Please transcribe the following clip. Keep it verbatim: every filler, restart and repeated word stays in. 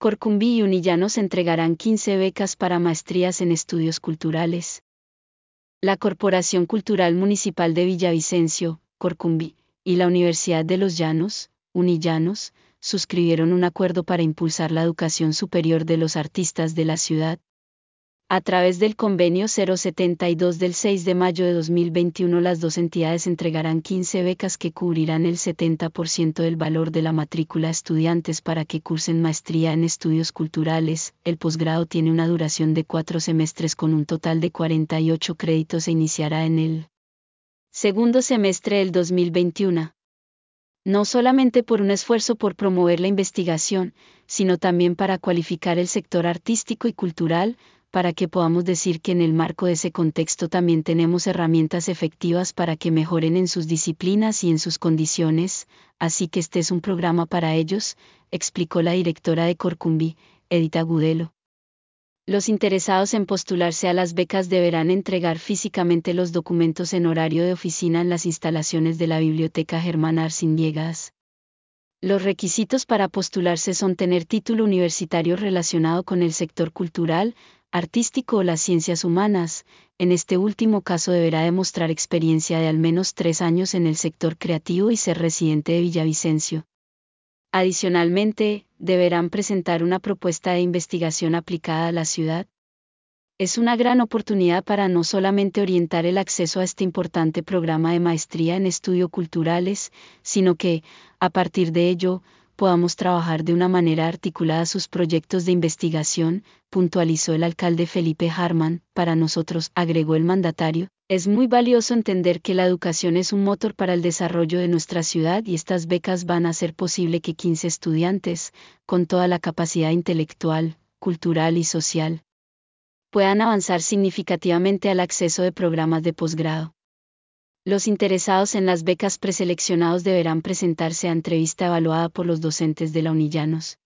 Corcumbí y Unillanos entregarán quince becas para maestrías en estudios culturales. La Corporación Cultural Municipal de Villavicencio, Corcumbí, y la Universidad de los Llanos, Unillanos, suscribieron un acuerdo para impulsar la educación superior de los artistas de la ciudad. A través del convenio cero setenta y dos del seis de mayo de dos mil veintiuno, las dos entidades entregarán quince becas que cubrirán el setenta por ciento del valor de la matrícula a estudiantes para que cursen maestría en estudios culturales. El posgrado tiene una duración de cuatro semestres con un total de cuarenta y ocho créditos e iniciará en el segundo semestre del dos mil veintiuno. No solamente por un esfuerzo por promover la investigación, sino también para cualificar el sector artístico y cultural, para que podamos decir que en el marco de ese contexto también tenemos herramientas efectivas para que mejoren en sus disciplinas y en sus condiciones, así que este es un programa para ellos, explicó la directora de Corcumbí, Edith Agudelo. Los interesados en postularse a las becas deberán entregar físicamente los documentos en horario de oficina en las instalaciones de la Biblioteca Germán Arciniega. Los requisitos para postularse son tener título universitario relacionado con el sector cultural, artístico o las ciencias humanas. En este último caso deberá demostrar experiencia de al menos tres años en el sector creativo y ser residente de Villavicencio. Adicionalmente, deberán presentar una propuesta de investigación aplicada a la ciudad. Es una gran oportunidad para no solamente orientar el acceso a este importante programa de maestría en estudios culturales, sino que, a partir de ello, podamos trabajar de una manera articulada sus proyectos de investigación, puntualizó el alcalde Felipe Harman. Para nosotros, agregó el mandatario, es muy valioso entender que la educación es un motor para el desarrollo de nuestra ciudad y estas becas van a hacer posible que quince estudiantes, con toda la capacidad intelectual, cultural y social, puedan avanzar significativamente al acceso de programas de posgrado. Los interesados en las becas preseleccionados deberán presentarse a entrevista evaluada por los docentes de la Unillanos.